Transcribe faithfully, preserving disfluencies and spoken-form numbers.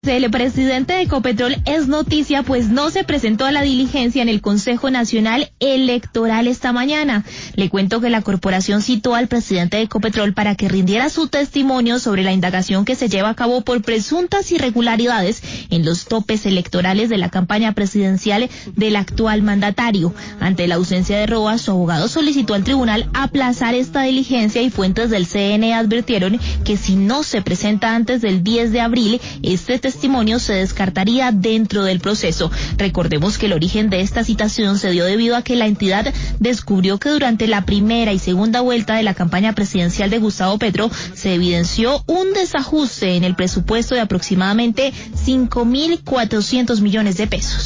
El presidente de Ecopetrol es noticia, pues no se presentó a la diligencia en el Consejo Nacional Electoral esta mañana. Le cuento que la corporación citó al presidente de Ecopetrol para que rindiera su testimonio sobre la indagación que se lleva a cabo por presuntas irregularidades en los topes electorales de la campaña presidencial del actual mandatario. Ante la ausencia de Roa, su abogado solicitó al tribunal aplazar esta diligencia y fuentes del C N E advirtieron que si no se presenta antes del diez de abril, este testimonio se descartaría dentro del proceso. Recordemos que el origen de esta citación se dio debido a que la entidad descubrió que durante la primera y segunda vuelta de la campaña presidencial de Gustavo Petro se evidenció un desajuste en el presupuesto de aproximadamente cinco mil cuatrocientos millones de pesos.